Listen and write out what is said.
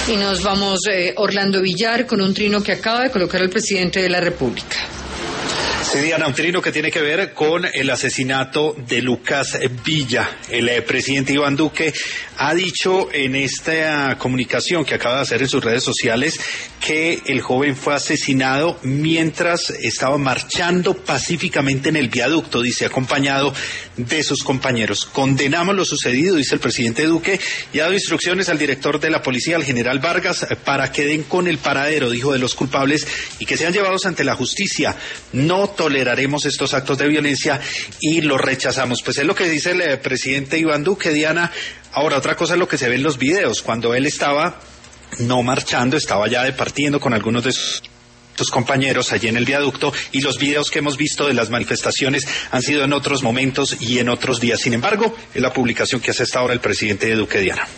Y nos vamos, Orlando Villar, con un trino que acaba de colocar el presidente de la República. Sí, Diana, un trino que tiene que ver con el asesinato de Lucas Villa. El presidente Iván Duque ha dicho en esta comunicación que acaba de hacer en sus redes sociales que el joven fue asesinado mientras estaba marchando pacíficamente en el viaducto, dice, acompañado de sus compañeros. Condenamos lo sucedido, dice el presidente Duque, y ha dado instrucciones al director de la policía, al general Vargas, para que den con el paradero, dijo, de los culpables y que sean llevados ante la justicia. No toleraremos estos actos de violencia y los rechazamos. Pues es lo que dice el presidente Iván Duque, Diana. Ahora, otra cosa es lo que se ve en los videos, cuando él estaba no marchando, estaba ya departiendo con algunos de sus compañeros allí en el viaducto, y los videos que hemos visto de las manifestaciones han sido en otros momentos y en otros días. Sin embargo, es la publicación que hace hasta ahora el presidente Duque, Diana.